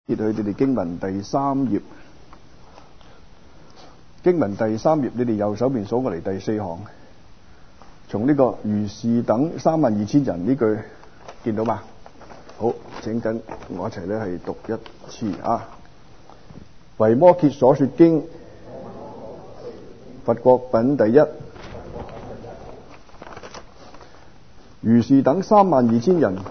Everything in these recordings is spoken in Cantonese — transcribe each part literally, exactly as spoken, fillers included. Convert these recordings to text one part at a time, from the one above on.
揭去你哋經文第三頁，經文第三頁，你哋右手邊數過嚟第四行，從呢個如是等三萬二千人呢句見到嘛？好，請跟我一齊咧係讀一次啊！維摩詰所說經，佛國品第一。如是等三萬二千人，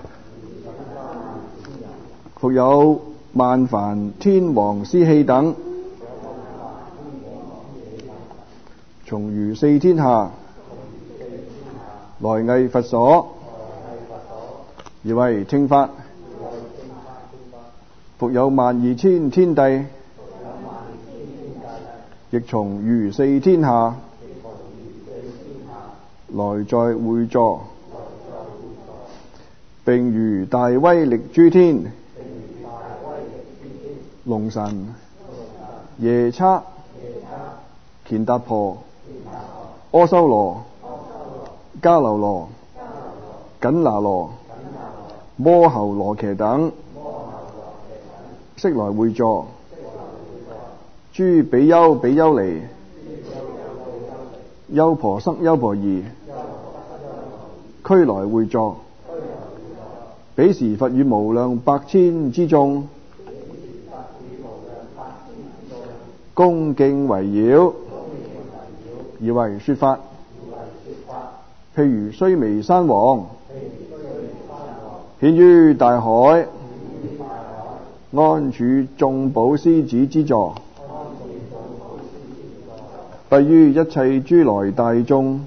復有萬梵天王司棄等，從餘四天下來詣佛所，而為聽法。復有萬二千天帝，亦從餘四天下來在會座，並餘大威力諸天、龍神、夜叉、乾達婆、阿修羅、迦樓羅、緊那羅、摩睺羅伽等，悉來會座。諸比丘、比丘尼、優婆塞、優婆夷，俱來會座。彼時佛與無量百千之眾，恭敬圍繞，而為說法。譬如須彌山王顯於大海，安處眾寶獅子之座，閉於一切諸來大眾，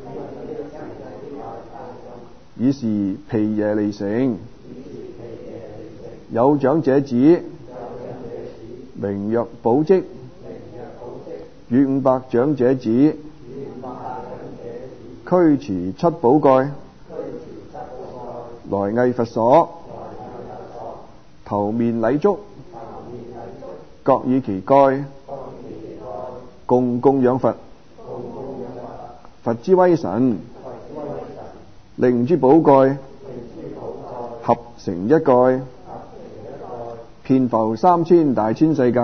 爾時毗耶離城，有長者子，名曰寶積，與五百長者子，俱持七寶蓋，來詣佛所，頭面禮足，各以其蓋，共供養佛。佛之威神，令諸寶蓋合成一蓋，遍覆三千大千世界。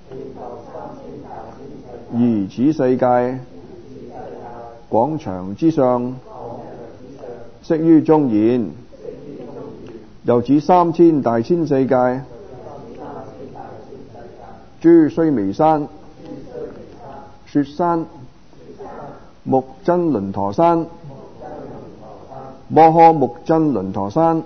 而此世界廣長之上，悉於莊嚴。又此三千大千世界，諸須彌山、雪山、目真倫陀山、摩訶目真倫陀山、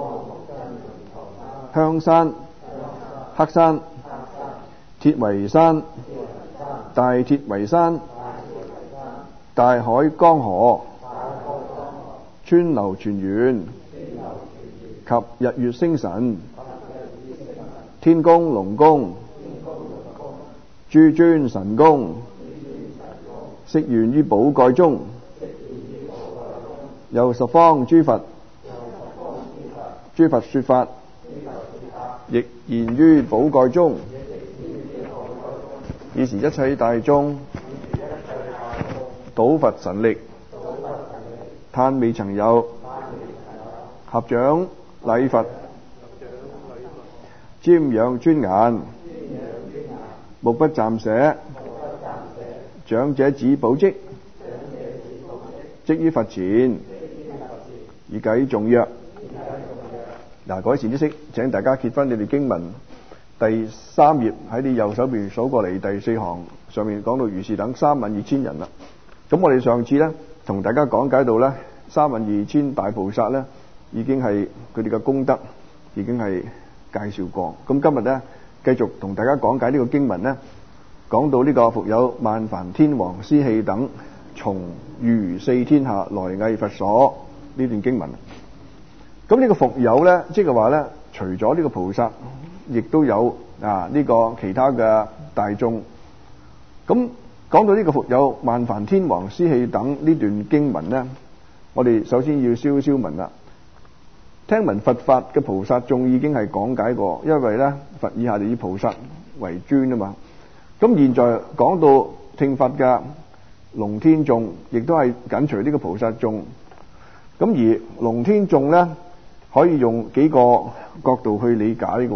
香山、黑山、鐵圍山、大鐵圍山、大海江河、川流泉源及日月星辰、天宮龍宮、諸尊神宮，悉現於寶蓋中。有十方諸佛，諸佛說法，亦現於寶蓋中。爾時一切大眾，倒佛神力，歎未曾有，合掌禮佛，瞻仰尊顏，目不暫捨。長者子寶積，即於佛前，以偈頌曰：嗱，改善知識，請大家揭翻你哋經文第三頁，喺你右手邊數過嚟第四行上面講到如是等三萬二千人啦。咁我哋上次咧同大家講解到咧三萬二千大菩薩咧已經係佢哋嘅功德已經係介紹過。咁今日咧繼續同大家講解呢個經文咧，講到呢個復有萬梵天王司棄等，從餘四天下來詣佛所呢段經文。咁呢個復有咧，即係話咧，除咗呢個菩薩，亦都有啊呢個其他嘅大眾。咁講到呢個復有萬梵天王司棄等呢段經文咧，我哋首先要消消文啦。聽聞佛法嘅菩薩眾已經係講解過，因為咧佛以下就以菩薩為尊啊嘛。咁現在講到聽法嘅龍天眾，亦都係緊隨呢個菩薩眾。咁而龍天眾咧，可以用幾個角度去理解嘅。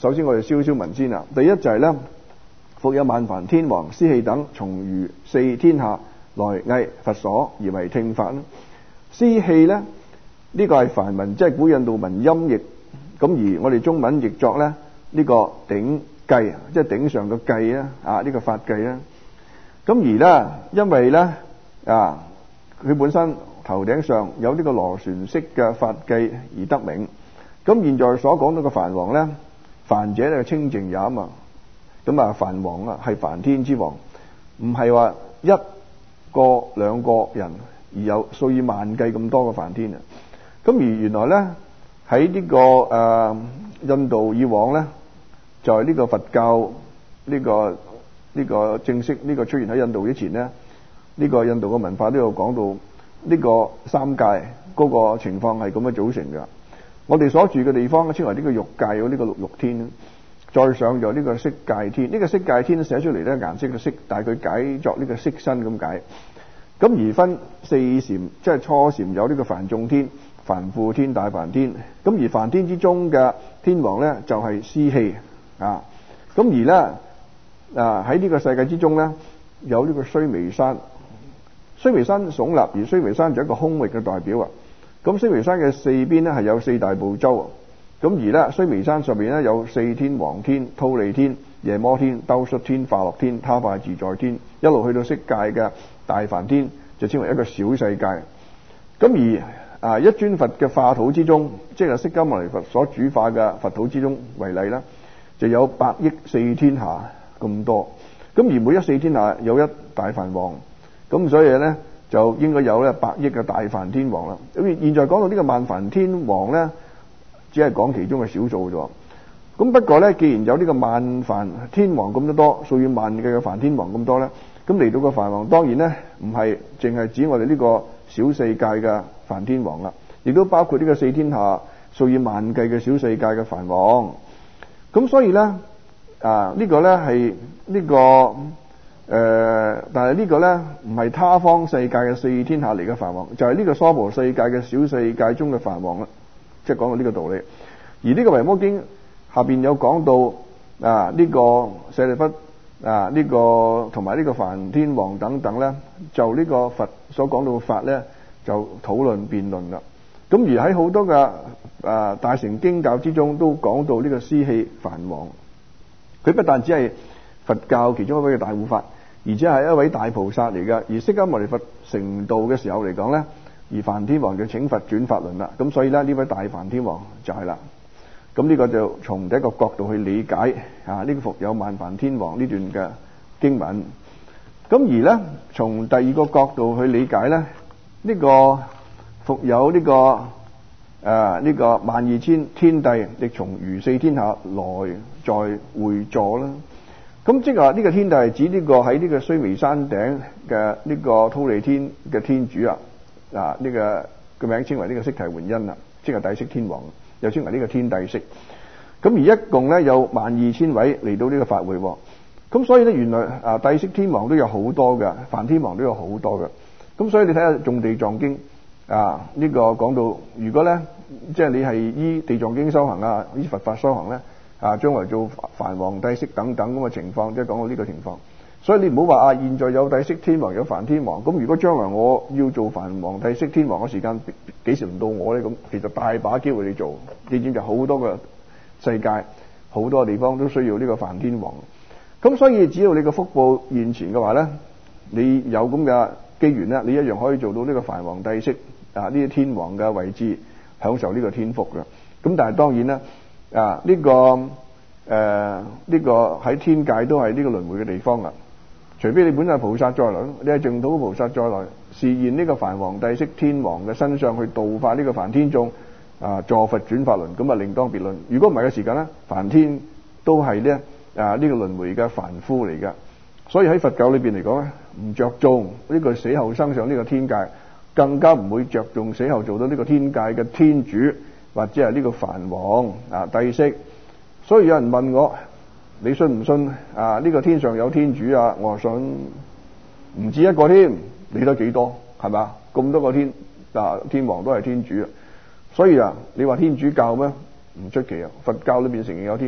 首先我哋消消文先啦。第一就係咧，復有萬梵天王、司氣等從餘四天下來詣佛所而為聽法啦。司氣咧，呢個係梵文，即係古印度文音譯。咁而我哋中文譯作咧，呢個頂髻，即係頂上嘅髻啊，啊呢個法髻啦。咁而咧，因為咧啊，佢本身頭頂上有呢個螺旋式嘅法髻而得名。咁現在所講到嘅梵王咧，梵者咧清淨也啊嘛。咁啊，梵王啊係梵天之王，唔係話一個兩個人而有數以萬計咁多嘅梵天啊。咁而原來咧喺呢、這個誒、呃、印度以往咧，就係、是、呢個佛教呢、這個呢、這個正式呢個出現喺印度之前咧，呢、這個印度嘅文化都有講到呢個三界嗰個情況係咁樣組成嘅。我哋所住嘅地方咧，稱為呢個欲界，有呢個六欲天。再上就呢個色界天，呢、這個色界天寫出嚟咧，顏色嘅色，但係佢解作呢個色身咁解。咁而分四禪，即係初禪有呢個梵眾天、梵輔天、大梵天。咁而梵天之中嘅天王咧，就係司氣啊。咁而咧啊喺呢個世界之中咧，有呢個須彌山。須彌山聳立，而須彌山就係一個空域嘅代表啊。咁須彌山嘅四邊咧係有四大部洲。咁而咧，須彌山上面咧有四天王天、忉利天、夜摩天、兜率天、化樂天、他化自在天，一路去到色界嘅大梵天，就稱為一個小世界。咁而啊，一尊佛嘅化土之中，即係釋迦牟尼佛所主化嘅佛土之中為例啦，就有百億四天下咁多。咁而每一四天下有一大梵王，咁所以咧就應該有咧百億嘅大梵天王啦。咁現在講到呢個萬梵天王咧，只係講其中嘅少數咗。咁不過咧，既然有呢個萬梵天王咁多多，數以萬計嘅梵天王咁多咧，咁嚟到個梵王，當然咧唔係淨係指我哋呢個小世界嘅梵天王啦，亦都包括呢個四天下數以萬計嘅小世界嘅梵王。咁所以咧啊，呢個咧係呢個誒、呃，但係呢個咧唔係他方世界嘅四天下嚟嘅梵王，就係、是、呢個娑婆世界嘅小世界中嘅梵王啦。即係講到呢個道理，而呢個維摩經下邊有講到啊，呢、這個舍利弗啊，呢、這個同埋呢個梵天王等等咧，就呢個佛所講到嘅法咧，就討論辯論啦。咁而喺好多嘅啊大乘經教之中，都講到呢個司氣梵王，佢不但只係佛教其中一位嘅大護法，而且係一位大菩薩嚟嘅。而釋迦牟尼佛成道嘅時候嚟講咧，而梵天王就請佛轉法輪啦，咁所以咧呢位大梵天王就係啦。咁呢個就從第一個角度去理解啊呢、這個復有萬梵天王呢段嘅經文。咁而咧從第二個角度去理解咧，呢、這個復有呢、這個誒呢、啊這個萬二千天帝，亦從餘四天下來在會座啦。咁即係話呢個天帝係指呢個喺呢個須彌山頂嘅呢個忉利天嘅天主啊。啊！呢、這個個名稱為呢個釋提桓因啦，即係帝釋天王，又稱為呢個天帝釋。咁而一共咧有萬二千位嚟到呢個法會。咁所以咧原來啊帝釋天王都有好多嘅，梵天王都有好多嘅。咁所以你睇下《種地藏經》啊，呢、這個講到如果咧即係你係依地藏經修行啊，依佛法修行咧啊，將來做梵王帝釋等等咁嘅情況，即係講到呢個情況。所以你唔好話啊，現在有帝釋天王，有梵天王。咁如果將來我要做梵王帝釋天王嘅時間，幾時輪到我咧？咁其實大把機會你做。你知就好多個世界，好多地方都需要呢個梵天王。咁所以只要你個福報現前嘅話咧，你有咁嘅機緣咧，你一樣可以做到呢個梵王帝釋啊呢啲天王嘅位置，享受呢個天福嘅。咁但係當然啦，啊呢、這個誒呢、呃這個喺天界都係呢個輪迴嘅地方啦。除非你本身係菩薩再來，你係淨土菩薩再來，示現呢個梵王帝釋天王嘅身上去度化呢個梵天眾啊，助佛轉法輪，咁啊另當別論。如果唔係嘅時間咧，梵天都係咧啊呢、這個輪迴嘅凡夫嚟㗎。所以喺佛教裏邊嚟講咧，唔着重呢個死後生上呢個天界，更加唔會着重死後做到呢個天界嘅天主或者係呢個梵王啊帝釋。所以有人問我，你信唔信啊？呢、這個天上有天主啊？我話信，唔止一個添，你得幾多係嘛？咁多個天啊，天王都係天主啊。所以啊，你話天主教咩？唔出奇啊！佛教裏邊承認有天主，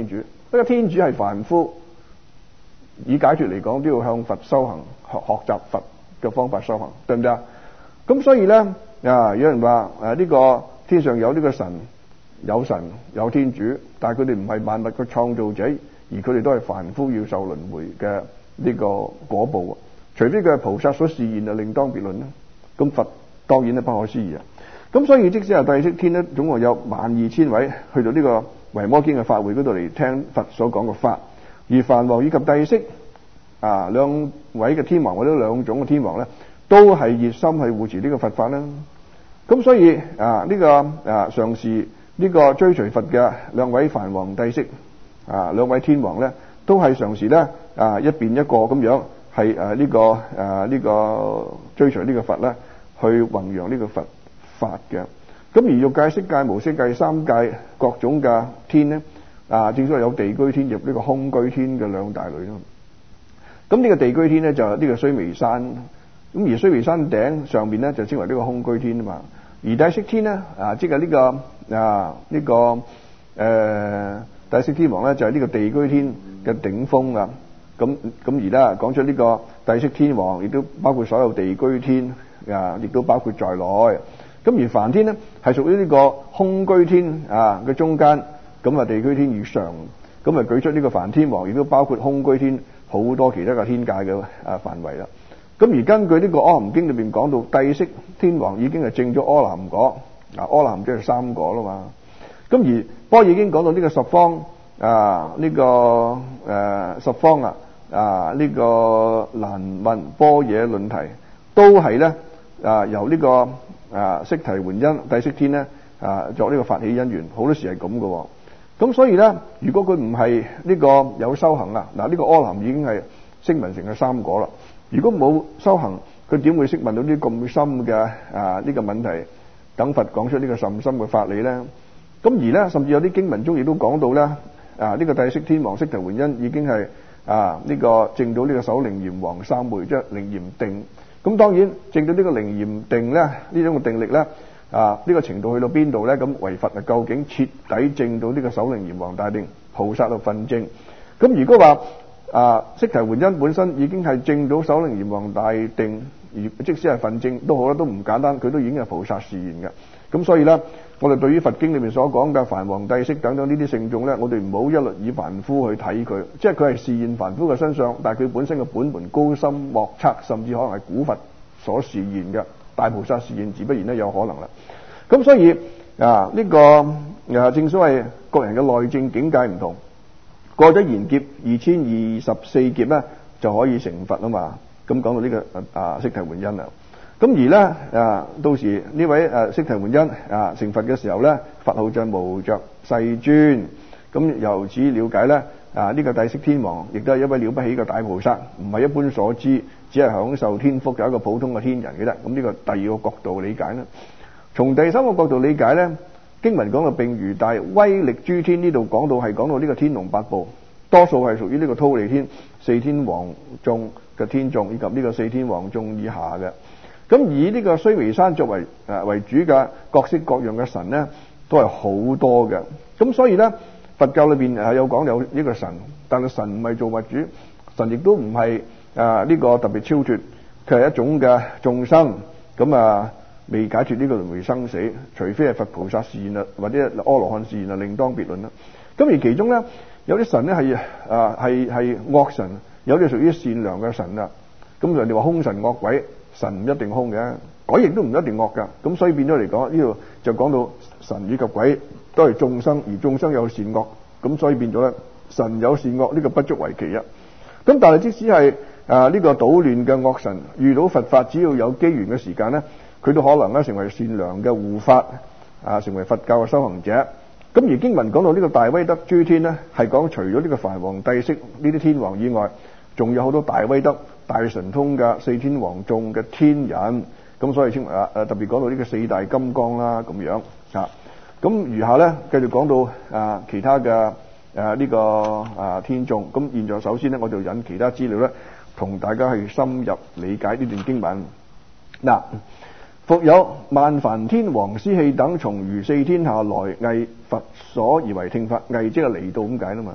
不過天主係凡夫，以解脫嚟講都要向佛修行，學學習佛嘅方法修行，對唔對啊？咁所以咧啊，有人話誒呢個天上有呢個神，有神有天主，但係佢哋唔係萬物嘅創造者，而佢哋都係凡夫要受輪迴嘅呢個果報。除非佢係菩薩所示現，就另當別論啦。咁佛當然係不可思議啊。咁所以即使係帝釋天咧，總共有萬二千位去到呢個維摩經嘅法會嗰度嚟聽佛所講嘅法，而梵王以及帝釋啊兩位嘅天王或者兩種嘅天王咧，都係熱心去護持呢個佛法啦。咁所以啊呢、這個啊嘗試呢個追隨佛嘅兩位梵王帝釋啊兩位天王咧，都係嘗試咧啊一邊一個咁樣係誒呢個誒呢、啊這個追隨呢個佛咧，去弘揚呢個佛法嘅。咁而欲界、色界、無色界三界各種嘅天咧，啊正所謂有地居天入呢個空居天嘅兩大類咯。咁呢個地居天咧就係呢個須彌山，咁而須彌山頂上面咧就稱為呢個空居天啊嘛。而帝釋天咧啊，即係呢個啊呢、這個誒、呃、帝釋天王咧就係、是、呢個地居天嘅頂峰啊。咁咁而家講出呢個帝釋天王，亦都包括所有地居天啊，亦都包括在內。咁而梵天咧係屬於呢個空居天啊嘅中間，咁啊地居天以上，咁啊舉出呢個梵天王，亦都包括空居天好多其他嘅天界嘅啊範圍啦。咁而根據呢個《阿含經》裏邊講到，帝釋天王已經係證咗阿那含果，啊阿那含即係三果啦嘛。咁而般若經講到呢個十方啊呢、這個誒、呃、十方啊啊呢、這個難問般若論題，都係咧啊由呢、這個啊釋提桓因帝釋天咧啊作呢個發起因緣，好多時係咁嘅。咁所以咧，如果佢唔係呢個有修行啊，嗱、這、呢個阿那含已經係聲聞成嘅三果啦。如果冇修行，佢點會識問到啲咁深嘅啊呢、這個問題？等佛講出呢個甚深嘅法理咧。咁而咧，甚至有啲經文中亦都講到咧，啊呢、這個帝釋天王釋提桓因已經係啊呢、這個證到呢個首楞嚴王三昧，即係楞嚴定。咁當然證到呢個楞嚴定咧，呢種嘅定力咧，啊呢、這個程度去到邊度咧？咁唯佛啊，究竟徹底證到呢個首楞嚴王大定，菩薩就分證。咁如果話啊釋提桓因本身已經係證到首楞嚴王大定，而即使係分證都好啦，都唔簡單，佢都已經係菩薩示現嘅。咁所以咧，我哋對於佛經裏面所講嘅梵王帝釋等等呢啲聖眾咧，我哋唔好一律以凡夫去睇佢，即係佢係示現凡夫嘅身上，但係佢本身嘅本門高深莫測，甚至可能係古佛所示現嘅大菩薩示現，自不然咧有可能啦。咁所以啊，呢、這個啊正所謂各人嘅內證境界唔同，過咗賢劫二千二十四劫咧就可以成佛啊嘛。咁講到呢、這個啊釋提桓因啦。咁而咧啊，到時呢位誒釋提桓因啊成佛嘅時候咧，佛號就無着世尊。咁由此了解咧啊，呢、這個帝釋天王亦都係一位了不起嘅大菩薩，唔係一般所知，只係享受天福嘅一個普通嘅天人嘅啫。咁呢個第二個角度理解啦。從第三個角度理解咧，經文講到並如大威力諸天，呢度講到係講到呢個天龍八部，多數係屬於呢個忉利天四天王眾嘅天眾，以及呢個四天王眾以下嘅。咁以呢個須彌山作為誒為主嘅各式各樣嘅神咧，都係好多嘅。咁所以咧，佛教裏邊係有講有呢個神，但係神唔係造物主，神亦都唔係誒呢個特別超脫，佢係一種嘅眾生。咁啊未解脫呢個輪迴生死，除非係佛菩薩示現啦，或者阿羅漢示現啦，另當別論啦。咁而其中咧，有啲神咧係誒係係惡神，有啲屬於善良嘅神啦。咁人哋話兇神惡鬼。神唔一定兇嘅，鬼亦都唔一定惡㗎。咁所以變咗嚟講，呢度就講到神以及鬼都係眾生，而眾生有善惡，咁所以變咗咧，神有善惡呢個不足為奇啊。咁但係即使係啊呢個搗亂嘅惡神遇到佛法，只要有機緣嘅時間咧，佢都可能咧成為善良嘅護法啊，成為佛教嘅修行者。咁而經文講到呢個大威德諸天咧，係講除咗呢個梵王帝釋呢啲天王以外，仲有好多大威德大神通嘅四天王眾嘅天人，咁所以稱為啊誒特別講到呢個四大金剛啦咁樣啊。咁餘下咧繼續講到啊其他嘅誒呢個啊天眾。咁現在首先咧，我就引其他資料咧，同大家去深入理解呢段經文。嗱，復有萬梵天王司器等從如四天下來，詣佛所而為聽法。詣即係嚟到咁解啦嘛。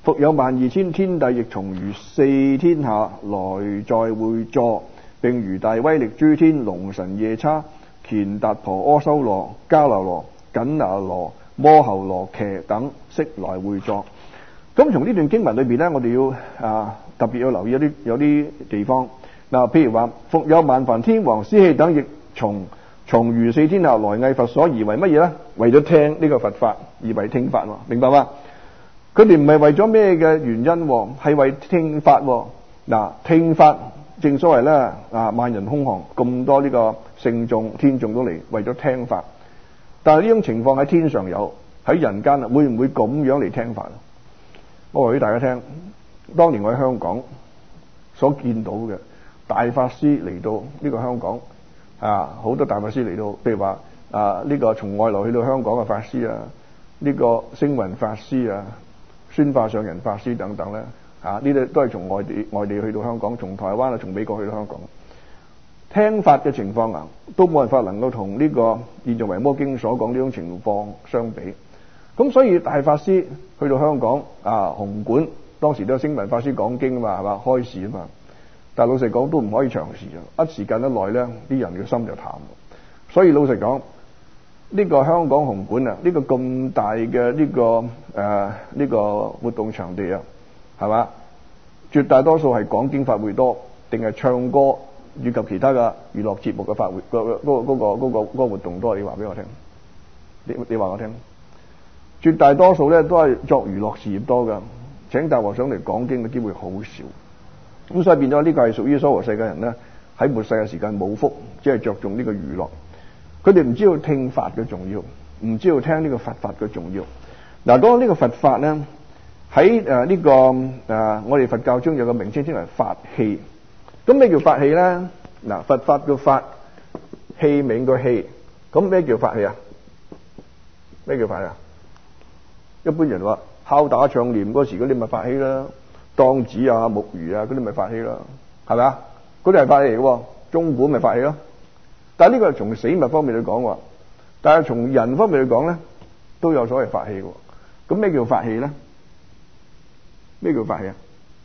復有萬二千天帝，亦從如四天下來在會座，並如大威力諸天龍神夜叉、乾達婆、阿修羅、迦樓羅、緊那羅、摩睺羅伽等悉來會座。咁從呢段經文裏邊咧，我哋要啊特別要留意一啲有啲地方。嗱，譬如話復有萬梵天王、司氣等，亦從從如四天下來藝佛所，而為乜嘢咧？為咗聽呢個佛法，而為聽法，明白嗎？佢哋唔係為咗咩嘅原因，係為聽法。嗱，聽法正所謂咧啊，萬人空巷，咁多呢個聖眾天眾都嚟為咗聽法。但係呢種情況喺天上有，喺人間啊，會唔會咁樣嚟聽法？我話俾大家聽，當年我喺香港所見到嘅大法師嚟到呢個香港啊，好多大法師嚟到，譬如話啊呢個從外來去到香港嘅法師啊，呢個星雲法師啊、宣化上人法師等等咧，啊呢啲都係從外地外地去到香港，從台灣啊、從美國去到香港聽法嘅情況啊，都冇辦法能夠同呢個《現在維摩經》所講呢種情況相比。咁所以大法師去到香港啊，紅館當時都有星雲法師講經啊嘛，係嘛，開示啊嘛。但係老實講都唔可以長時啊，一時間一耐咧，啲人嘅心就淡。所以老實講，呢個香港紅館啊，呢個咁大嘅呢個誒呢個活動場地啊，係嘛，絕大多數係講經法會多，定係唱歌以及其他嘅娛樂節目嘅法會嗰嗰嗰個嗰個嗰個活動多？你話俾我聽，你你話我聽。絕大多數咧都係作娛樂事業多噶，請大和尚嚟講經嘅機會好少，咁所以變咗呢個係屬於娑婆世界人咧，喺末世嘅時間冇福，只係着重呢個娛樂，佢哋唔知道聽法嘅重要，唔知道聽呢個佛法嘅重要。嗱，講到呢個佛法咧，喺誒呢個誒、呃、我哋佛教中有個名稱稱為法器。咁咩叫法器咧？嗱，佛法叫法，器皿個器，咁咩叫法器啊？咩叫法器啊？一般人話敲打唱念嗰時嗰啲咪法器啦，當子啊、木魚啊嗰啲咪法器啦，係咪啊？嗰啲係法器嚟嘅，鐘鼓咪法器咯。但係呢個係從死物方面去講喎，但係從人方面去講咧，都有所謂法器嘅。咁咩叫法器咧？咩叫法器啊？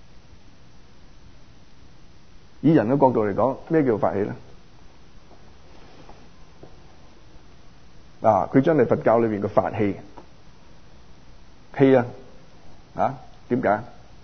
以人嘅角度嚟講，咩叫法器咧？啊，佢真係佛教裏邊嘅法器。器啊，啊點解？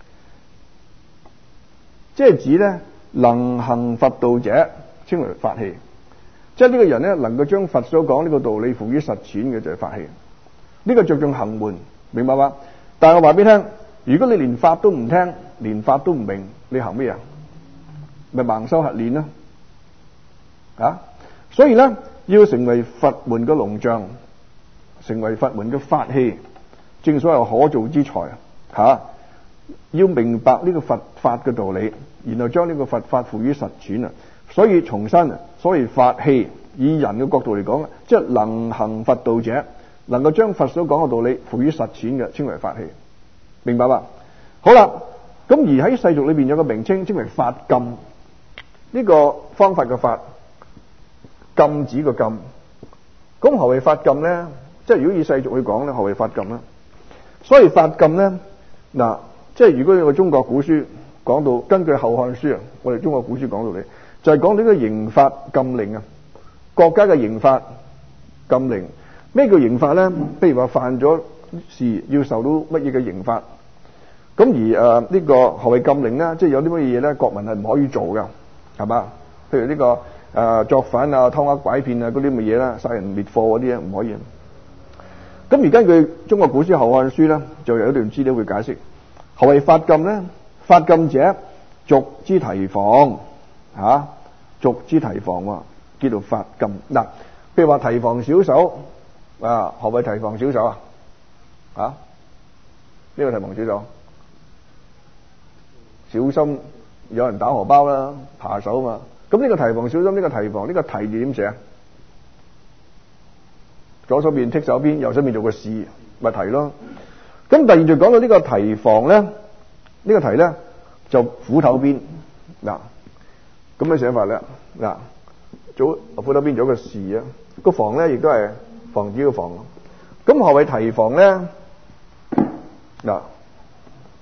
即係指咧能行佛道者稱為法器，即係呢個人咧能夠將佛所講呢個道理付於實踐嘅就係法器。呢個着重行門，明白嗎？但係我話俾你聽，如果你連法都唔聽，連法都唔明，你行咩啊？咪盲修瞎練啦，啊！所以咧要成為佛門嘅龍象，成為佛門嘅法器。正所謂可造之材吓、啊，要明白呢個佛法嘅道理，然後將呢個佛法付於實踐啊！所以重申啊，所謂法器，以人嘅角度嚟講，即係能行佛道者，能夠將佛所講嘅道理付於實踐嘅，稱為法器，明白吧？好啦，咁而喺世俗裏邊有個名稱，稱為法禁。呢、這個方法嘅法，禁止個禁。咁何謂法禁咧？即係如果以世俗去講咧，何謂法禁咧？所以法禁咧，嗱，即係如果有個中國古書講到，根據《後漢書》啊，我哋中國古書講到你，就係講到呢個刑法禁令啊，國家嘅刑法禁令。咩叫刑法咧？譬如話犯咗事要受到乜嘢嘅刑法。咁而誒呢、呃這個何謂禁令咧？即係有啲乜嘢咧，國民係唔可以做噶，係嘛？譬如呢、這個誒、呃、作反啊、偷呃拐騙啊嗰啲咁嘅嘢啦，殺人滅貨嗰啲啊，唔可以。咁而根據中國古書《後漢書》咧，就有一段資料會解釋何謂法禁咧？法禁者，俗之提防嚇，俗之提防喎，叫做法禁。嗱，譬如話提防小手啊，何謂提防小手啊？啊，呢個提防小手，小心有人打荷包啦，扒手嘛。咁呢個提防小心，呢個提防呢個提字點寫啊？左手邊剔手邊，右手邊做個士，咪提咯。咁第二就講到呢個提防咧，呢、這個提咧就斧頭邊嗱，咁嘅寫法咧嗱，左斧頭邊做個士啊，個防咧亦都係防止個防。咁何謂提防咧？嗱，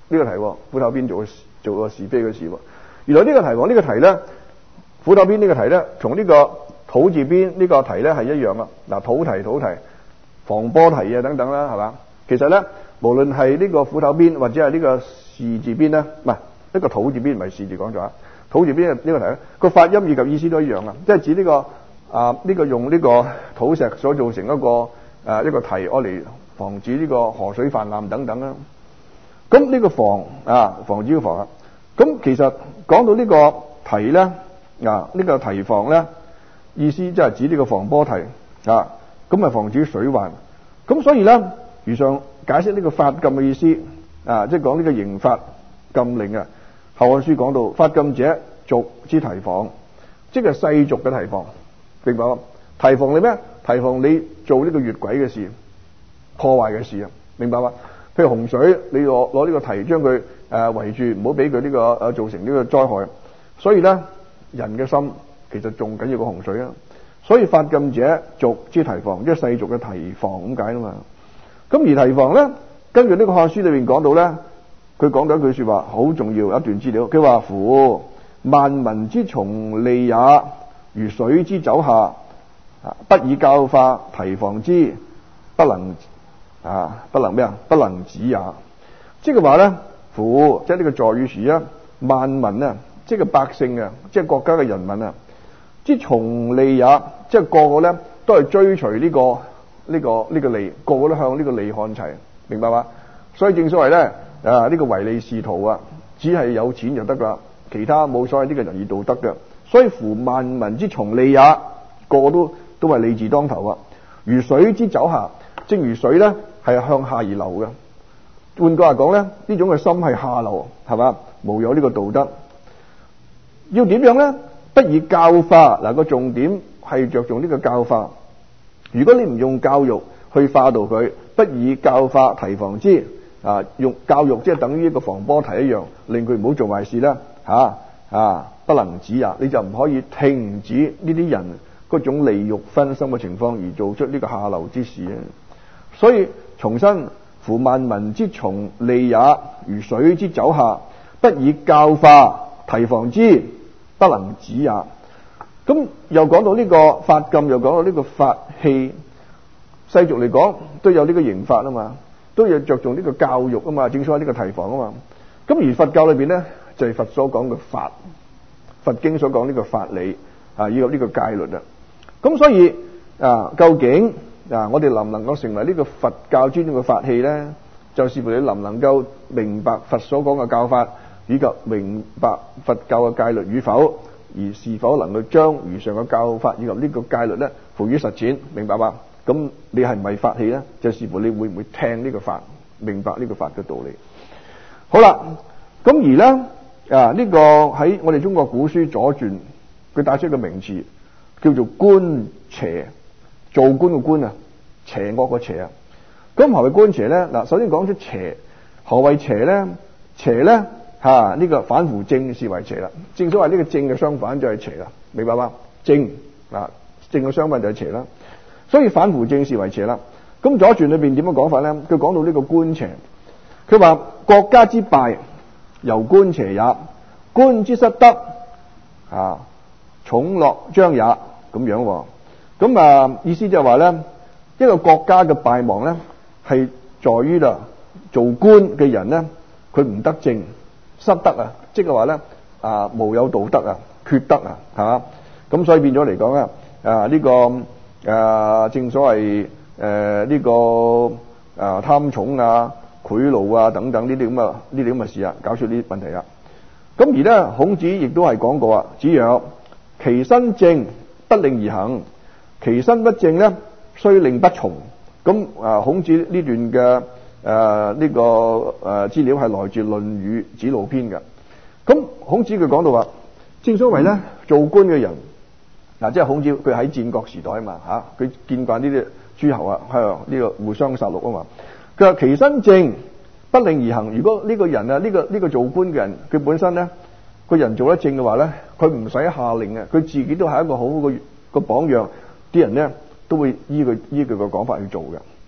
呢個題，斧頭邊做做個是非嘅事。原來呢個題呢、呢個題咧，斧頭邊呢個題咧，同呢個土字邊呢個題咧係一樣啊。嗱，土題、土題、防波題啊等等啦，係嘛？其實咧，無論係呢個斧頭邊或者係呢個士字邊咧，唔係一個土字邊，唔係士字講咗啊。土字邊呢個題咧，個發音以及意思都一樣啊，即係指呢、呢個啊呢、呢個用呢個土石所造成一個誒、啊、一個題，愛嚟防止呢個河水泛濫等等啦。咁呢個防啊，防止嘅防啊。咁其實講到呢個題咧，啊呢個題防咧，意思即係指呢個防波題啊，咁啊防止水患。咁所以咧，如上解釋呢個發禁嘅意思啊，即係講呢個刑法禁令啊。後漢書講到發禁者，俗之題防，即係世俗嘅題防，明白嗎？題防你咩？題防你做呢個越軌嘅事、破壞嘅事啊，明白嗎？譬如洪水，你攞攞呢個題將佢誒圍住，唔好俾佢呢個誒、呃、造成呢個災害。所以咧，人嘅心其實仲緊要過洪水啊。所以發禁者，俗之題防，即係世俗嘅題防咁解啊嘛。咁而題防咧，根據呢個漢書裏邊講到咧，佢講到一句說話好重要，一段資料。佢話：夫萬民之從利也，如水之走下，不以教化題防之，不能。啊，不能咩啊？不能止也。即係話咧，夫即係呢個助語詞啊，萬民啊，即係百姓啊，即係國家嘅人民啊，之從利也，即係個個咧都係追隨呢個呢個呢個利，個個都向呢個利看齊，明白嘛？所以正所謂咧，啊呢個唯利是圖啊，只係有錢就得噶，其他冇所謂呢個仁義道德嘅。所以夫萬民之從利也，個個都都係利字當頭啊。如水之走下，正如水咧。係向下而流嘅。換句話講咧，呢種嘅心係下流，係嘛？無有呢個道德。要點樣咧？不以教化。嗱，個重點係着重呢個教化。如果你唔用教育去化導佢，不以教化題防之啊，用教育即係等於一個防波題一樣，令佢唔好做壞事咧嚇啊，不能止也，你就唔可以停止呢啲人嗰種利欲熏心嘅情況而做出呢個下流之事啊。所以重申，夫萬民之從利也，如水之走下，不以教化題防之，不能止也。咁又講到呢個發禁，又講到呢個發器。世俗嚟講都有呢個刑法啊嘛，都有着重呢個教育啊嘛，正所謂呢個題防啊嘛。咁而佛教裏邊咧就係、是、佛所講嘅法，佛經所講呢個法理啊，以及呢個戒律啊。咁所以啊，究竟啊！我哋能唔能夠成為呢個佛教專用嘅法器咧？就視乎你能唔能夠明白佛所講嘅教法，以及明白佛教嘅戒律與否，而是否能夠將如上嘅教法以及呢個戒律咧付於實踐，明白嗎？咁你係唔係法器咧？就視乎你會唔會聽呢個法，明白呢個法嘅道理。好啦，咁而咧啊，呢、這個喺我哋中國古書《左傳》，佢打出一個名詞叫做官邪。做官嘅官啊，邪惡個邪啊。咁何謂官邪咧？嗱，首先講出邪，何謂邪咧？邪咧吓呢個反乎正是為邪啦。正所謂呢個正嘅相反就係邪啦，明白嗎？正啊，正嘅相反就係邪啦。所以反乎正是為邪啦。咁左傳裏邊點樣講法咧？佢講到呢個官邪，佢話國家之敗由官邪也，官之失德啊，寵樂彰也，咁樣、啊。咁啊，意思就係話咧，一個國家嘅敗亡咧，係在於啦，做官嘅人咧，佢唔得正，失德啊，即係話咧啊，無有道德啊，缺德啊，係嘛？咁所以變咗嚟講啊，啊、這、呢個啊，正所謂誒呢個啊貪寵啊、賄賂啊等等呢啲咁啊，呢啲咁嘅事啊，搞出呢啲問題啊。咁而咧，孔子亦都係講過啊，子曰：其身正，不令而行。其身不正咧，雖令不從。咁啊，孔子呢段嘅誒呢個誒資料係來自《論語·子路篇》嘅。咁孔子佢講到話，正所謂咧，做官嘅人嗱，即係孔子佢喺戰國時代啊嘛嚇，佢見慣呢啲諸侯啊，係呢個互相殺戮啊嘛。佢話其身正，不令而行。如果呢個人啊，呢個呢個做官嘅人，佢本身咧個人做得正嘅話咧，佢唔使下令啊，佢自己都係一個好好嘅個榜樣。啲人咧都會依佢依佢個講法去做嘅。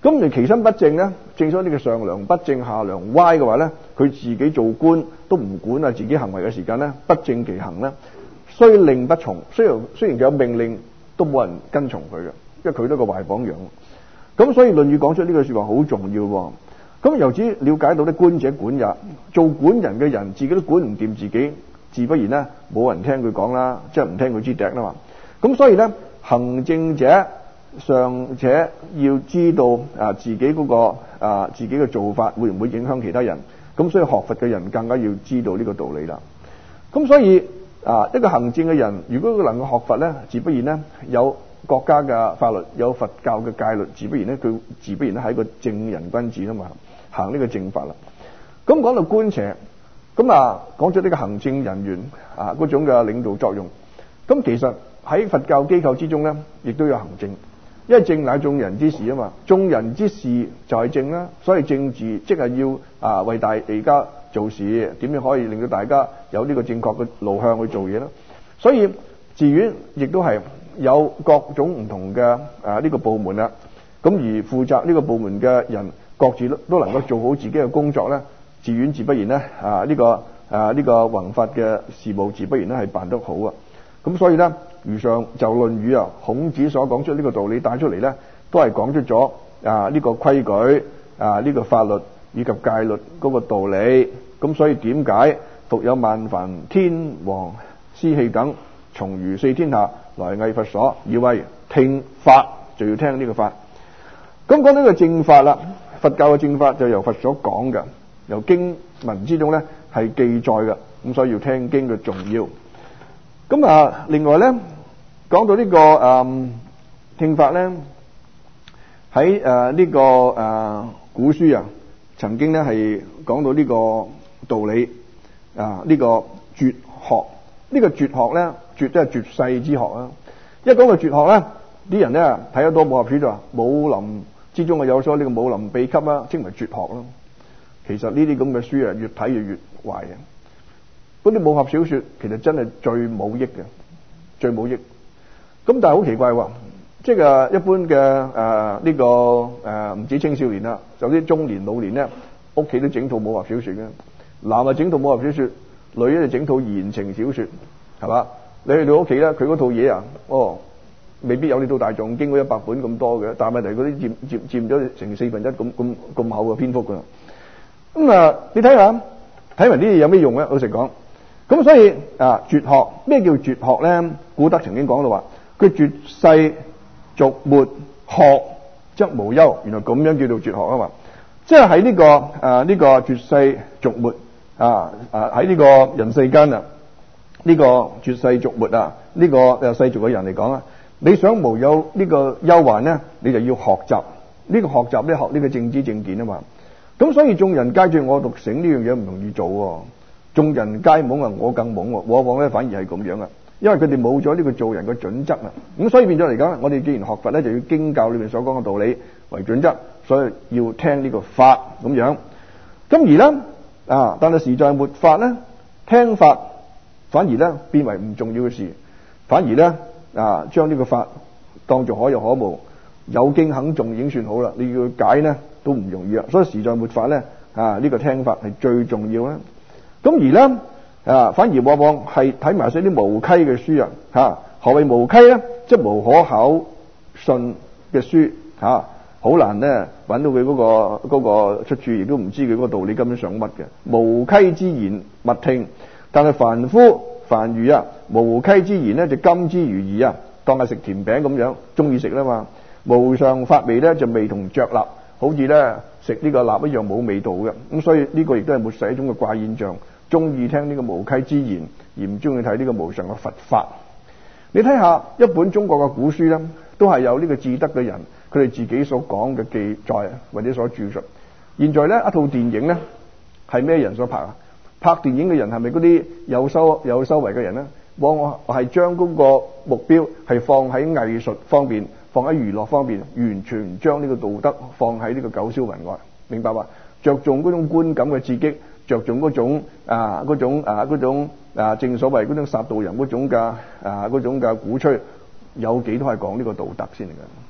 咁而其身不正咧，正所謂呢個上梁不正下梁歪嘅話咧，佢自己做官都唔管啊自己行為嘅時間咧，不正其行咧，雖令不從，雖然雖然有命令都冇人跟從佢嘅，因為佢都係個壞榜樣。咁所以《論語》講出呢句說話好重要喎。咁由此了解到咧，官者管也，做管人嘅人自己都管唔掂自己，自不然咧冇人聽佢講啦，即係唔聽佢支笛啦嘛。咁所以咧，行政者尚且要知道啊自己嗰個啊自己嘅做法會唔會影響其他人，咁所以學佛嘅人更加要知道呢個道理啦。咁所以啊一個行政嘅人，如果佢能夠學佛咧，自不然咧有國家嘅法律，有佛教嘅戒律，自不然咧佢自不然咧係一個正人君子啊嘛，行呢個正法啦。咁講到官邪，咁啊講咗呢個行政人員啊嗰種嘅領導作用，咁其實喺佛教機構之中咧，亦都有行政。因為政乃眾人之事啊嘛，眾人之事就係政啦，所以政治即係要啊為大家做事，點樣可以令到大家有呢個正確嘅路向去做嘢啦。所以寺院亦都係有各種唔同嘅啊呢個部門啦，咁而負責呢個部門嘅人各自都能夠做好自己嘅工作咧，寺院自不然咧啊呢個啊呢個弘法嘅事務自不然咧係辦得好啊。咁所以咧，如上就《論語》啊，孔子所講出呢個道理帶出嚟咧，都係講出咗啊呢個規矩啊呢個法律以及戒律嗰個道理。咁所以點解復有萬梵天王司器等從餘四天下來詣佛所，以為聽法，就要聽呢個法。咁講呢個正法啦，佛教嘅正法就由佛所講嘅，由經文之中咧係記載嘅，咁所以要聽經嘅重要。咁啊，另外咧講到呢、這個誒、嗯、聽法咧，喺誒呢個誒、呃、古書啊，曾經咧係講到呢個道理啊，呢、這個絕學，呢、這個絕學咧，絕都係絕世之學啊。一講到絕學咧，啲人咧睇得多武俠書就話武林之中啊有所呢個武林秘笈啦，稱為絕學咯。其實呢啲咁嘅書啊，越睇越越壞嘅。嗰啲武俠小說其實真係最冇益嘅，最冇益。咁但係好奇怪喎，即係一般嘅誒呢個誒唔止青少年啦，就啲中年老年咧，屋企都整套武俠小說嘅。男啊整套武俠小說，女咧就整套言情小說，係嘛？你去到屋企咧，佢嗰套嘢啊，哦，未必有你套大藏經嗰一百本咁多嘅，但係問題嗰啲佔佔佔咗成四分一咁咁咁厚嘅篇幅㗎。咁啊，你睇下睇埋啲嘢有咩用咧？老實講。咁所以啊，絕學咩叫絕學咧？古德曾經講到話，佢絕世俗沒學則無憂，原來咁樣叫做絕學啊嘛。即係喺呢個啊呢、這個絕世俗沒啊啊喺呢個人世間啊呢、這個絕世俗沒啊呢、這個誒世俗嘅人嚟講啊，你想無有呢個憂患咧，你就要學習呢、這個學習咧學呢個正知正見啊嘛。咁所以眾人皆醉我獨醒呢樣嘢唔容易做喎。眾人皆懵啊，我更懵喎。往往咧反而係咁樣啊，因為佢哋冇咗呢個做人嘅準則啊。咁所以變咗嚟講，我哋既然學佛咧，就要經教裏面所講嘅道理為準則，所以要聽呢個法咁樣。咁而咧啊，但係時在末法咧，聽法反而咧變為唔重要嘅事，反而咧啊將呢個法當作可有可無，有經肯誦已經算好啦。你要解咧都唔容易啊。所以時在末法咧啊，呢個聽法係最重要啦。咁而咧啊，反而往往係睇埋晒啲無稽嘅書啊！嚇，何謂無稽咧？即係無可考信嘅書嚇，好難咧揾到佢嗰個嗰個出處，亦都唔知佢嗰個道理根本上乜嘅。無稽之言勿聽，但係凡夫凡愚啊，無稽之言咧就甘之如飴啊，當係食甜餅咁樣，中意食啦嘛。無上法味咧就味同嚼蠟，好似咧食呢個蠟一樣冇味道嘅。咁所以呢個亦都係末世一種嘅怪現象。中意聽呢個無稽之言，而唔中意睇呢個無上嘅佛法。你睇下一本中國嘅古書咧，都係有呢個智德嘅人，佢哋自己所講嘅記載或者所著述。現在咧一套電影咧係咩人所拍啊？拍電影嘅人係咪嗰啲有修有修為嘅人咧？往往係將嗰個目標係放喺藝術方面，放喺娛樂方面，完全唔將呢個道德放喺呢個九霄雲外，明白嘛？着重嗰種觀感嘅刺激。着重嗰種啊嗰種啊嗰種啊正所謂嗰種殺道人嗰種嘅啊嗰種嘅鼓吹，有幾多係講呢個道德先嚟嘅？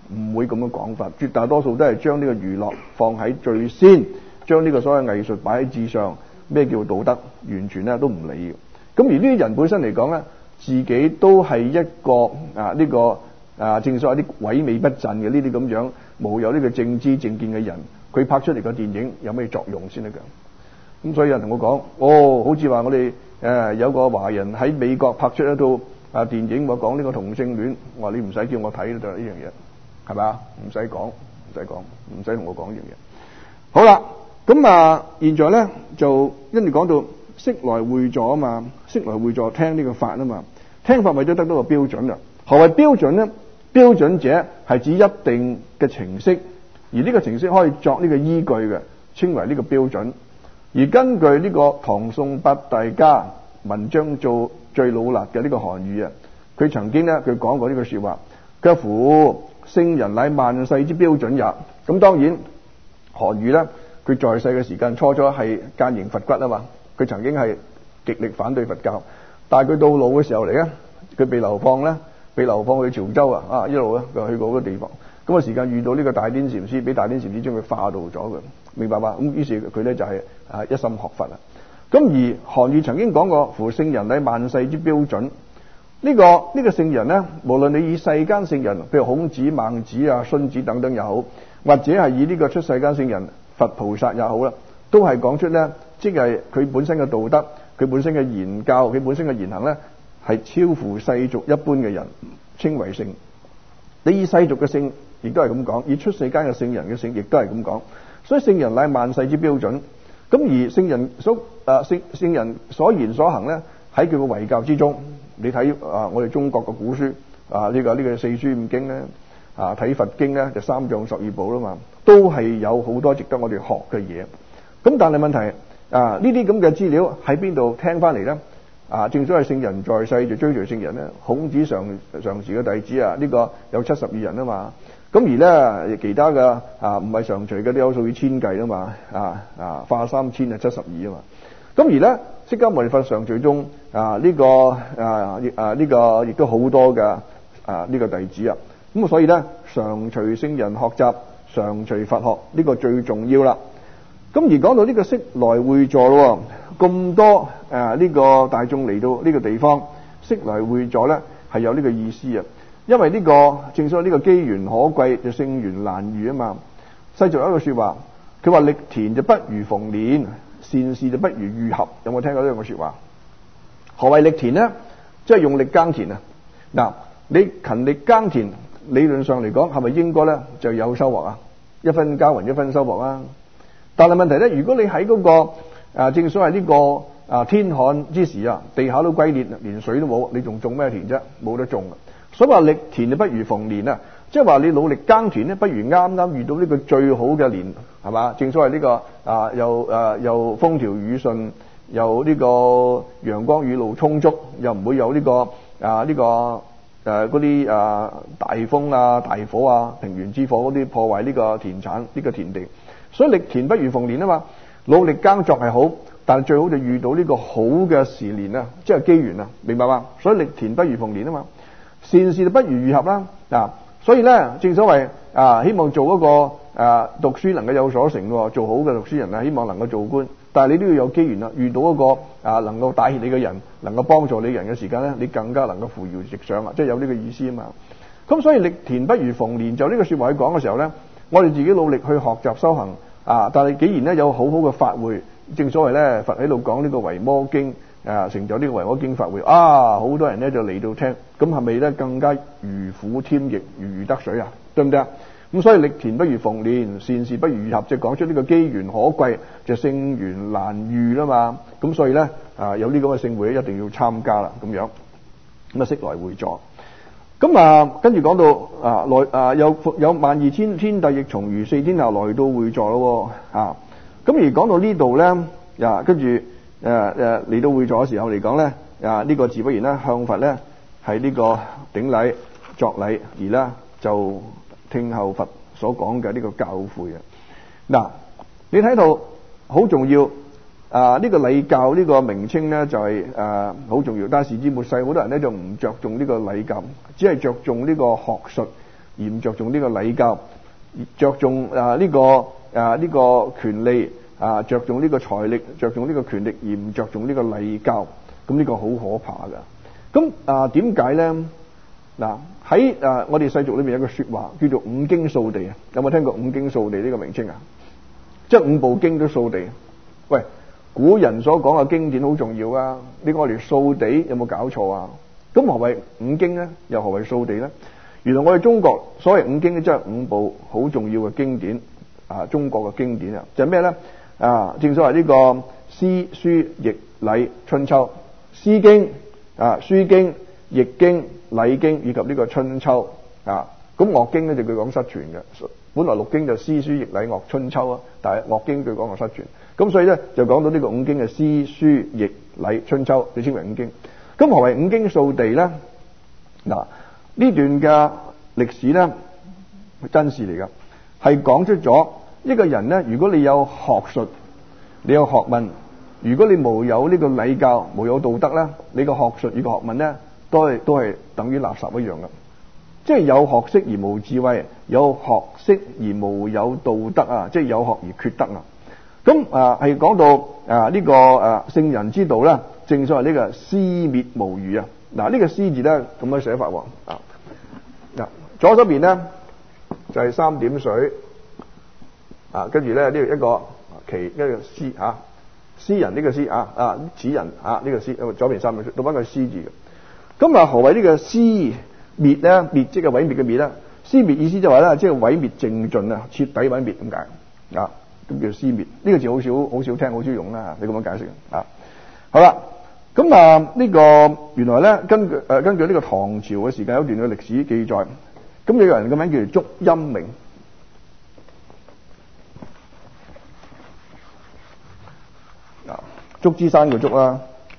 唔會咁樣講法，絕大多數都係將呢個娛樂放喺最先，將呢個所謂藝術擺喺至上。咩叫道德？完全咧都唔理嘅。咁而呢啲人本身嚟講咧，自己都係一個啊呢、這個啊正所謂啲萎靡不振嘅呢啲咁樣冇有呢個正知正見嘅人，佢拍出嚟嘅電影有咩作用先得㗎？咁所以有人同我講，哦，好似話我哋誒、啊、有個華人喺美國拍出一套啊電影，我講呢個同性戀，我話你唔使叫我睇就呢樣嘢，係咪啊？唔使講，唔使講，唔使同我講呢樣嘢。好啦。咁啊，現在咧就跟住講到悉來會座啊嘛，悉來會座聽呢個法啊嘛，聽法為咗得到個標準啦。何謂標準咧？標準者係指一定嘅程式，而呢個程式可以作呢個依據嘅，稱為呢個標準。而根據呢個唐宋八大家文章做最老衲嘅呢個韓愈啊，佢曾經咧佢講過呢句說話，佢話夫聖人乃萬世之標準也。咁當然韓愈咧。佢在世嘅時間初初係諫迎佛骨啊嘛，佢曾經係極力反對佛教，但係佢到老嘅時候嚟咧，佢被流放咧，被流放去潮州啊，啊一路咧佢去過好多地方，咁個時間遇到呢個大甸禪師，俾大甸禪師將佢化導咗嘅，明白嘛？咁於是佢咧就係啊一心學佛啦。咁而韓愈曾經講過，夫聖人乃萬世之標準。呢、這個呢、這個聖人咧，無論你以世間聖人，譬如孔子、孟子啊、荀子等等又好，或者係以呢個出世間聖人。佛菩薩也好啦，都係講出咧，即係佢本身嘅道德，佢本身嘅言教，佢本身嘅言行咧，係超乎世俗一般嘅人，稱為聖。你以世俗嘅聖，亦都係咁講；以出世間嘅聖人嘅聖，亦都係咁講。所以聖人乃萬世之標準。咁而聖人所啊聖聖人所言所行咧，喺佢嘅遺教之中，你睇啊，我哋中國嘅古書啊，呢、這個呢、這個四書五經咧。啊！睇佛經咧就三藏十二部啦嘛，都係有好多值得我哋學嘅嘢。咁但係問題啊，呢啲咁嘅資料喺邊度聽翻嚟咧？啊，正所謂聖人在世就追隨聖人咧。孔子常常時嘅弟子啊，呢、這個有七十二人啊嘛。咁而咧其他嘅啊唔係常隨嘅都有數以千計啊嘛。啊啊化三千啊七十二啊嘛。咁而咧釋迦牟尼佛常隨中啊呢、這個啊啊呢、這個亦都好多嘅啊呢、這個弟子啊。咁所以咧，常隨聖人學習，常隨佛學，呢、這個最重要啦。咁而講到呢個悉來會座咯，咁多誒呢、呃這個大眾嚟到呢個地方，悉來會座咧係有呢個意思啊。因為呢、這個正所謂呢個機緣可貴，就勝緣難遇啊嘛。世俗有一句說話，佢話力田就不如逢年，善事就不如遇合。有冇聽過呢兩句說話？何謂力田呢？即係用力耕田啊！嗱，你勤力耕田。理論上嚟講，係咪應該咧就有收穫啊？一分耕耘一分收穫啊！但係問題咧，如果你喺嗰、那個啊，正所謂呢、這個啊天旱之時啊，地下都龜裂，連水都冇，你仲種咩田啫？冇得種啊！所以話力田就不如逢年啊！即係話你努力耕田咧，不如啱啱遇到呢個最好嘅年，係嘛？正所謂呢、這個啊又啊又風調雨順，又呢個陽光雨露充足，又唔會有呢、這個啊呢、這個。誒嗰啲啊大風啊大火啊平原之火嗰啲破壞呢個田產呢、呢個田地，所以力田不如逢年啊嘛，努力耕作係好，但係最好就遇到呢個好嘅時年啊，即係機緣啊，明白嘛？所以力田不如逢年啊嘛，善事就不如遇合啦啊！所以咧正所謂啊，希望做一個啊讀書能夠有所成喎，做好嘅讀書人啊，希望能夠做官。但係你都要有機緣啦，遇到一個啊能夠帶挈你嘅人，能夠幫助你嘅人嘅時間咧，你更加能夠扶搖直上啊！即係有呢個意思啊嘛。咁所以力田不如逢年，就呢個說話去講嘅時候咧，我哋自己努力去學習修行啊！但係既然咧有好好嘅法會，正所謂咧佛喺度講呢個維摩經啊，成就呢個維摩經法會啊，好多人咧就嚟到聽，咁係咪咧更加如虎添翼，如魚得水啊？對唔對啊？咁所以力田不如逢年，善事不如遇合，即係講出呢個機緣可貴，就勝緣難遇啦嘛。咁所以咧啊，有呢咁嘅盛會一定要參加啦，咁樣咁啊悉來會座。咁啊跟住講到啊來啊有有萬二千天帝亦從餘四天下來到會座咯啊。咁而講到呢度咧啊，跟住誒誒嚟到會座嘅時候嚟講咧啊，呢、這個自不然咧向佛咧係呢個頂禮作禮，而咧就聽候佛所講嘅呢個教誨啊！嗱，你睇到好重要啊！呢、這個禮教呢個名稱咧就係誒好重要，但係時至末世好多人咧就唔着重呢個禮教，只係着重呢個學術， 而唔着重呢個禮教，着重啊呢個啊呢個權利啊，着重呢個財力，着重呢個權力而唔着重呢個禮教，咁呢個好可怕噶。咁啊點解咧？嗱喺啊我哋世俗裏面有個說話叫做五經掃地啊，有冇聽過五經掃地呢個名稱啊？即係五部經都掃地。喂，古人所講嘅經典好重要啊！你我哋掃地有冇搞錯啊？咁何謂五經咧？又何謂掃地咧？原來我哋中國所謂五經咧，即係五部好重要嘅經典啊！中國嘅經典啊，就係咩咧？啊，正所謂呢個詩書易禮春秋，詩經啊、書經、易經、禮經以及呢個春秋啊。咁樂經咧就據講失傳嘅，本來六經就詩書易禮樂春秋啊，但係樂經據講就失傳。咁所以咧就講到呢個五經嘅詩書易禮春秋，就稱為五經。咁何謂五經掃地咧？嗱，呢段嘅歷史咧係真事嚟噶，係講出咗一個人咧，如果你有學術，你有學問，如果你無有呢個禮教，無有道德咧，你個學術與個學問咧都係都係等於垃圾一樣噶。即係有學識而無智慧，有學識而無有道德啊！即係有學而缺德啊！咁啊係講到啊呢個啊聖人之道咧，正所謂呢個師滅無餘啊！嗱，呢個師字咧咁樣寫法喎啊！嗱，左手邊咧就係三點水啊，跟住咧呢個一個其一個詩啊，詩人呢個詩啊啊指人啊呢個詩，左邊三點水，到翻個師字嘅。咁啊何謂呢個師滅咧？滅即係毀滅嘅滅啦。師滅意思就話咧，即係毀滅淨盡啊，徹底毀滅咁解啊。咁叫師滅，呢個字好少好少聽，好少用啦。你咁樣解釋啊？好啦，咁啊呢個原來咧根據誒、呃、根據呢個唐朝嘅時間有一段嘅歷史記載，咁有個人嘅名叫做祝陰明。嗱，祝之山嘅祝啦，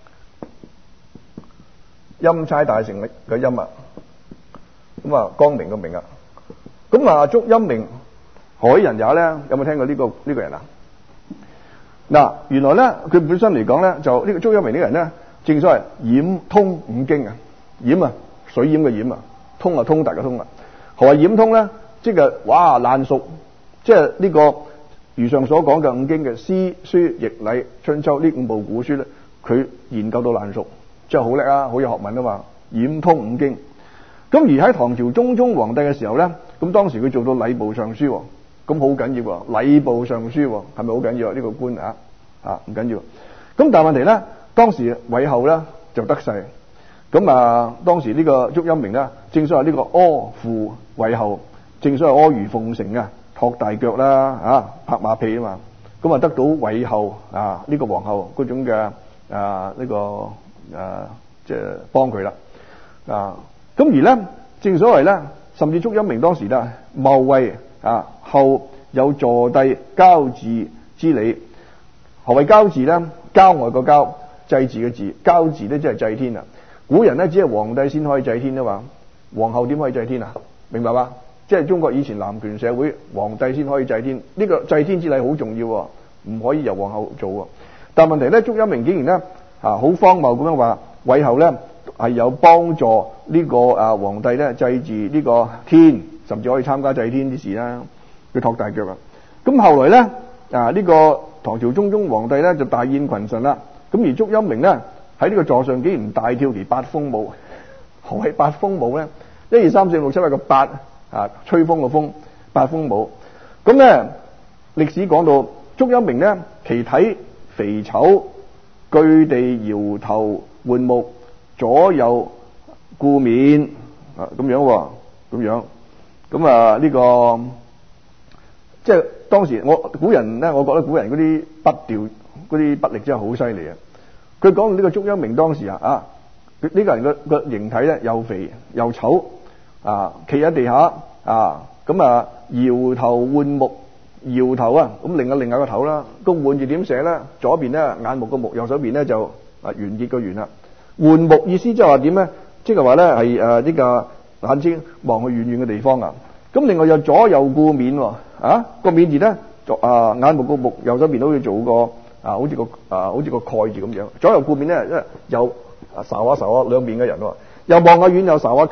欽差大臣嘅欽啊。咁啊，光明個明啊，咁啊，祝陰明何人也咧？有冇聽過呢、這個呢、這個人啊？嗱，原來咧佢本身嚟講咧，就呢、這個祝陰明呢個人咧，正所謂掩通五經啊，掩啊，水淹嘅淹啊，通啊通達嘅通啊。何謂掩通咧？即係哇爛熟，即係呢個如上所講嘅五經嘅詩書易禮春秋呢五部古書咧，佢研究到爛熟，即係好叻啊，好有學問啊嘛，掩通五經。咁而喺唐朝中宗皇帝嘅時候咧，咁當時佢做到禮部尚書，咁好緊要喎。禮部尚書係咪好緊要啊？呢個官啊啊唔緊要。咁但係問題咧，當時韋后咧就得勢，咁啊當時呢個祝陰明咧，正所謂呢個阿負韋后，正所謂阿諛奉承啊，托大腳啦啊，拍馬屁啊嘛，咁啊得到韋后啊呢個皇后嗰種嘅啊呢個啊即係幫佢啦啊。咁而咧，正所謂咧，甚至祝陰明當時咧，謀為啊後有坐帝交祀之理。何謂交祀咧？郊外個郊，祭祀嘅祀，交祀咧即係祭天啊。古人咧只係皇帝先可以祭天啊嘛，皇后點可以祭天啊？明白嘛？即係中國以前男權社會，皇帝先可以祭天。呢個祭天之禮好重要，唔可以由皇后做。但問題咧，祝陰明竟然咧啊好荒謬咁樣話，韋后咧係有幫助呢個啊皇帝咧祭祀呢個天，甚至可以參加祭天啲事啦，佢托大腳啊！咁後來咧啊呢個唐朝中宗皇帝咧就大宴群臣啦，咁而祝陰明咧喺呢個座上竟然大跳條八風舞。何謂八風舞咧？一二三四五六七八個八啊，吹風個風，八風舞。咁咧歷史講到祝陰明咧，其體肥醜，據地搖頭喚目，左右顧面啊，咁樣喎，咁樣，咁啊呢個即係當時我古人咧，我覺得古人嗰啲筆調嗰啲筆力真係好犀利啊！佢講到呢個祝陰明當時啊，啊，呢、這個人個個形體咧又肥又醜啊，企喺地下啊，咁啊搖頭喚目，搖頭啊，咁擰下擰下個頭啦，個喚字點寫咧？左邊咧眼目個目，右手邊咧就啊完結個完啦。喚目意思即係話點咧？即係話咧係誒呢個眼睛望去遠遠嘅地方啊。咁另外又左右顧面喎，啊個面字咧，啊眼目個目，右手邊都要做個啊好似個啊好似個蓋字咁樣。左右顧面咧，即係有睄下睄下兩邊嘅人喎，又望下遠又睄下近，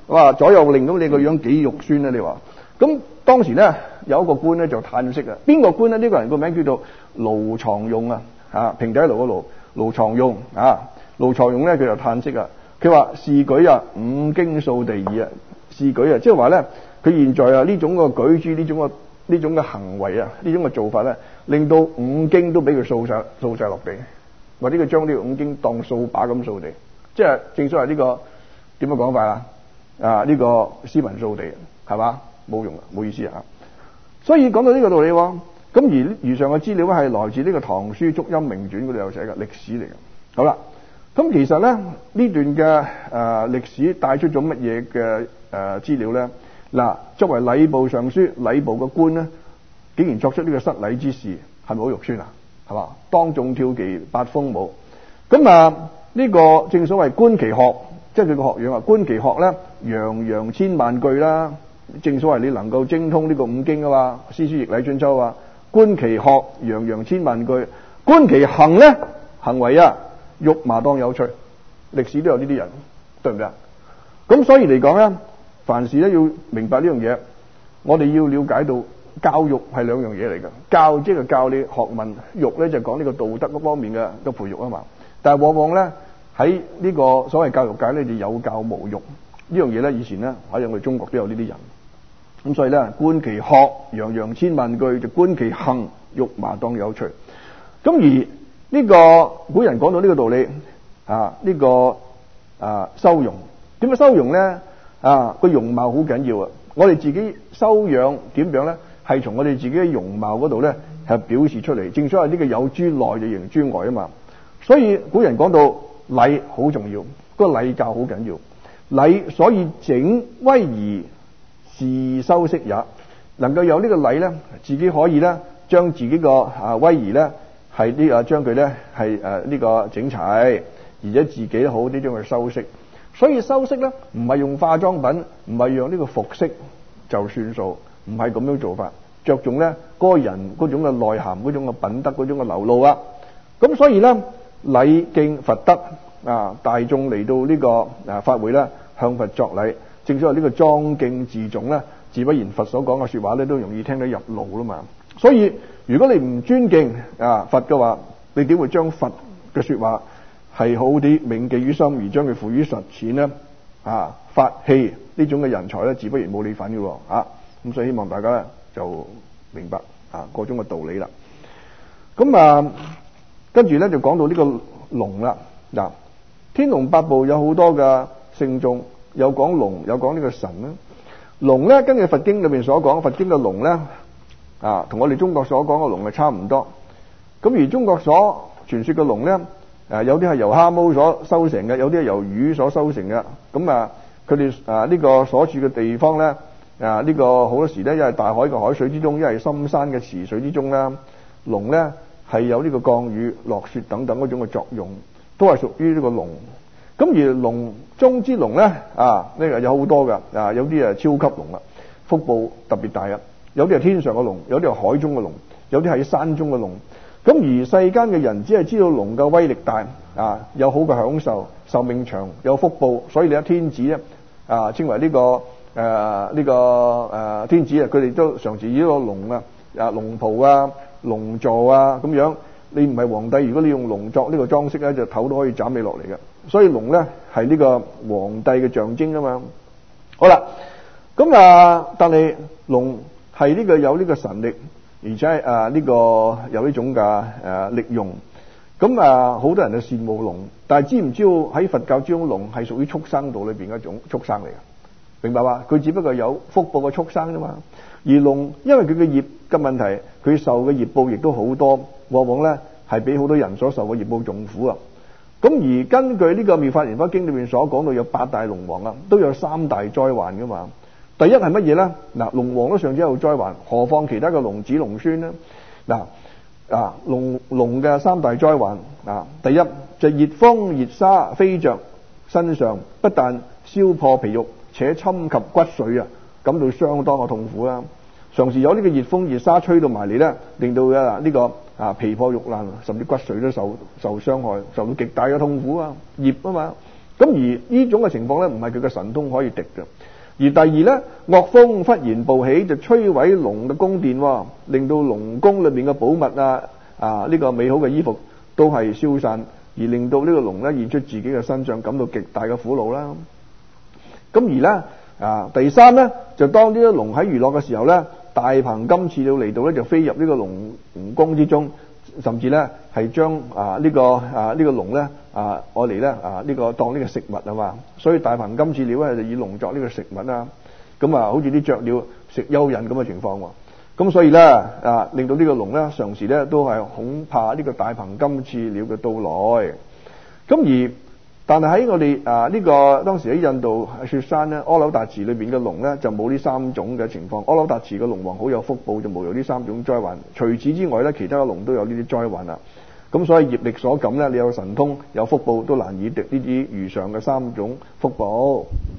哇左右令到你個樣幾肉酸咧？你話咁當時咧有一個官咧就嘆息啊，邊個官咧？呢、這個人個名叫做盧藏用啊，啊平底盧個盧，盧藏用啊，盧藏用咧佢就嘆息啊，佢話士舉啊五經掃地矣啊，士舉啊即係話咧佢現在啊呢種個舉止呢種個呢種嘅行為啊呢種嘅做法咧，令到五經都俾佢掃晒掃晒落地，或者佢將呢個五經當掃把咁掃地，即係正所謂呢、這個點樣講法啊？啊呢、這個斯文掃地係嘛？冇用啊，冇意思啊！所以講到呢個道理喎，咁而以上嘅資料係來自呢個《唐書祝陰明傳》嗰度有寫嘅歷史嚟嘅。好啦，咁其實咧呢段嘅誒歷史帶出咗乜嘢嘅誒資料咧？嗱，作為禮部尚書、禮部嘅官咧，竟然作出呢個失禮之事，係咪好肉酸啊？係嘛？當眾跳其八風舞，咁啊呢個正所謂觀其學，即係佢個學養啊，觀其學咧，洋洋千萬句啦。正所謂你能夠精通呢個五經啊嘛，詩書易禮春秋啊，觀其學，洋洋千萬句；觀其行咧，行為啊，肉麻當有趣。歷史都有呢啲人，對唔對啊？咁所以嚟講咧，凡事咧要明白呢樣嘢，我哋要了解到教育係兩樣嘢嚟㗎。教即係教你學問，育咧就講呢個道德嗰方面嘅嘅培育啊嘛。但係往往咧喺呢個所謂教育界咧，就有教無育呢樣嘢咧。以前咧喺我哋中國都有呢啲人。咁所以咧，觀其學，洋洋千萬句；就觀其行，肉麻當有趣。咁而呢個古人講到呢個道理啊，呢、這個啊修容，點樣修容咧？啊個容貌好緊要啊！我哋自己修養點樣咧？係從我哋自己嘅容貌嗰度咧係表示出嚟。正所謂呢個有諸內就形諸外啊嘛。所以古人講到禮好重要，個禮教好緊要。禮所以整威儀。是修飾也，能夠有呢個禮咧，自己可以咧將自己個啊威儀咧係呢啊將佢咧係誒呢個整齊，而且自己好啲將佢修飾。所以修飾咧唔係用化妝品，唔係用呢個服飾就算數，唔係咁樣做法，着重咧嗰個人嗰種嘅內涵、嗰種嘅品德、嗰種嘅流露啊。咁所以咧禮敬佛德啊，大眾嚟到呢個啊法會咧向佛作禮。正所謂呢個莊敬自重咧，自不然佛所講嘅說話咧都容易聽得入腦啦嘛。所以如果你唔尊敬啊佛嘅話，你點會將佛嘅說話係好啲銘記於心，而將佢付於實踐呢？啊，法器呢種嘅人才咧，自不然冇你份嘅喎。啊，咁所以希望大家咧就明白啊各種嘅道理啦。咁啊，跟住咧就講到呢個龍啦。嗱、啊，天龍八部有好多嘅聖眾。有講龍，有講呢個神啦。龍咧，根據佛經裏面所講，佛經嘅龍咧啊，同我哋中國所講嘅龍係差唔多。咁而中國所傳說嘅龍咧，誒有啲係由蝦毛所修成嘅，有啲係由魚所修成嘅。咁啊，佢哋啊呢個所處嘅地方咧啊，呢個好多時咧，一係大海嘅海水之中，一係深山嘅池水之中啦。龍咧係有呢個降雨、落雪等等嗰種嘅作用，都係屬於呢個龍。咁而龍中之龍咧啊，呢個有好多噶啊，有啲係超級龍啦，腹部特別大啊，有啲係天上嘅龍，有啲係海中嘅龍，有啲係山中嘅龍。咁而世間嘅人只係知道龍嘅威力大啊，有好嘅享受，壽命長，有福報，所以你睇天子咧啊，稱為呢、這個誒呢、啊這個誒、啊、天子啊，佢哋都常時以呢個龍啊啊龍袍啊、龍座啊咁樣。你唔係皇帝，如果你用龍作呢個裝飾咧，就頭都可以斬你落嚟嘅。所以龍咧係呢個皇帝嘅象徵啊嘛。好啦，咁啊，但係龍係呢個有呢個神力，而且係啊呢個有呢種嘅誒力用。咁啊，好多人就羨慕龍，但係知唔知道喺佛教之中，龍係屬於畜生道裏邊一種畜生嚟嘅？明白嘛？佢只不過有福報嘅畜生啫嘛。而龍因為佢嘅業嘅問題，佢受嘅業報亦都好多。往往咧係比好多人所受嘅業報仲苦啊！咁而根據呢個《妙法蓮華經》裏面所講到有八大龍王啊，都有三大災患噶嘛。第一係乜嘢咧？嗱，龍王都尚且有災患，何況其他嘅龍子龍孫咧？嗱啊，龍龍嘅三大災患啊，第一就熱風熱沙飛着身上，不但燒破皮肉，且侵及骨髓啊，感到相當嘅痛苦啦。常時有呢個熱風熱沙吹到埋嚟咧，令到嘅呢個啊皮破肉爛，甚至骨髓都受受傷害，受到極大嘅痛苦啊！業啊嘛，咁咁而呢種嘅情況咧，唔係佢嘅神通可以敵嘅。而第二咧，惡風忽然暴起，就摧毀龍嘅宮殿，令到龍宮裏面嘅寶物啊啊呢、這個美好嘅衣服都係消散，而令到呢個龍咧現出自己嘅身上，感到極大嘅苦惱啦。咁而咧啊第三咧，就當呢啲龍喺娛樂嘅時候咧，大鵬金翅鳥嚟到咧，就飛入呢個龍龍宮之中，甚至咧係將啊呢、這個啊呢、這個龍咧啊我嚟咧啊呢、這個當呢個食物啊嘛，所以大鵬金翅鳥咧就以龍作呢個食物啊，咁啊好似啲雀鳥食蚯蚓咁嘅情況喎，咁所以咧啊令到呢個龍咧常時咧都係恐怕呢個大鵬金翅鳥嘅到來，咁而但係喺我哋啊呢、這個當時喺印度雪山咧，阿耨達池裏邊嘅龍咧就冇呢三種嘅情況。阿耨達池嘅龍王好有福報，就冇有呢三種災患。除此之外咧，其他嘅龍都有呢啲災患啦。咁所以業力所感咧，你有神通有福報都難以敵呢啲如上嘅三種福報。